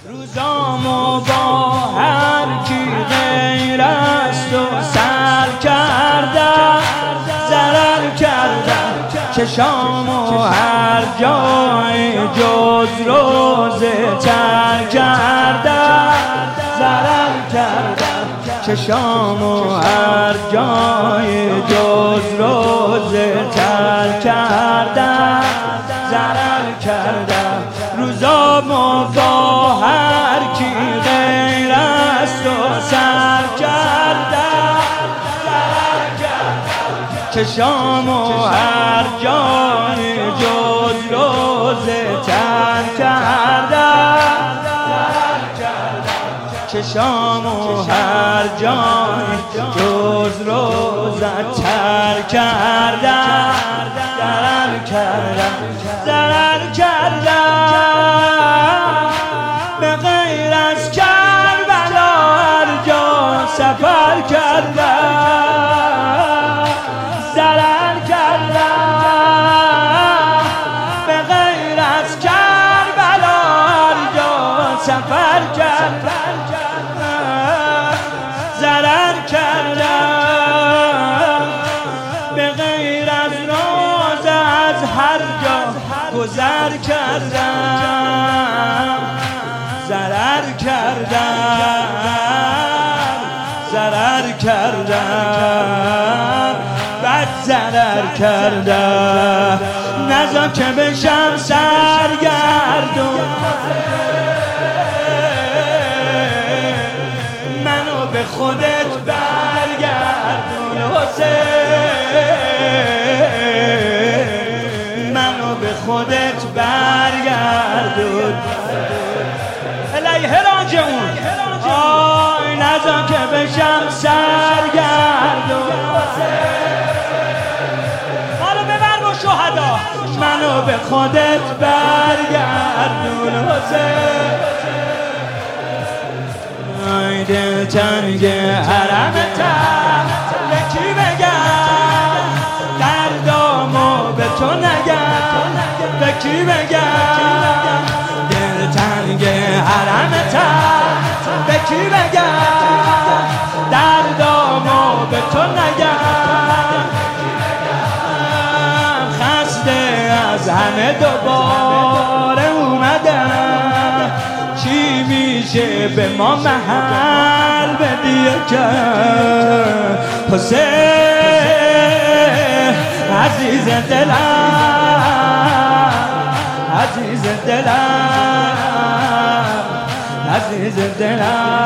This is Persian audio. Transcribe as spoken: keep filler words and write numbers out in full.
روزامو با هر کی غیر است و سر کردم، ضرر کردم چشامو هر جای جز روزه تر کردم، ضرر کردم چشامو هر جای جز روزه تر کردم، ضرر کردم روزامو با هر کی غیر است و سر کردم، ضرر کردم چشامو هر جای جز روزه تر کردم، ضرر کردم چشامو هر جای جز روزه تر کردم، ضرر کردم ضرر کردم به غیر از کربلا هر جا سفر کردم، ضرر کردم به غیر از کربلا هر جا سفر کردم، ضرر کردم به غیر از روزه از هر جا گذر کردم، ضرر کردم ضرر کردم بد ضرر کردم، نذار که بشم سرگردون منو به خودت برگردون حسین، منو به خودت برگردون الیه راجعون، آی نذار که بشم سرگردون حالا ببر با شهدا، منو به خودت برگردون حسین، آی دل تنگ حرمتم به کی بگم، دردامو به تو نگم به کی بگم، دل تنگ حرمتم به کی بگم، دردامو به تو نگم، خسته از همه دوباره اومدم، چی میشه به ما محل بدی که حسین عزیز دلم، عزیز دلم، عزیز دلم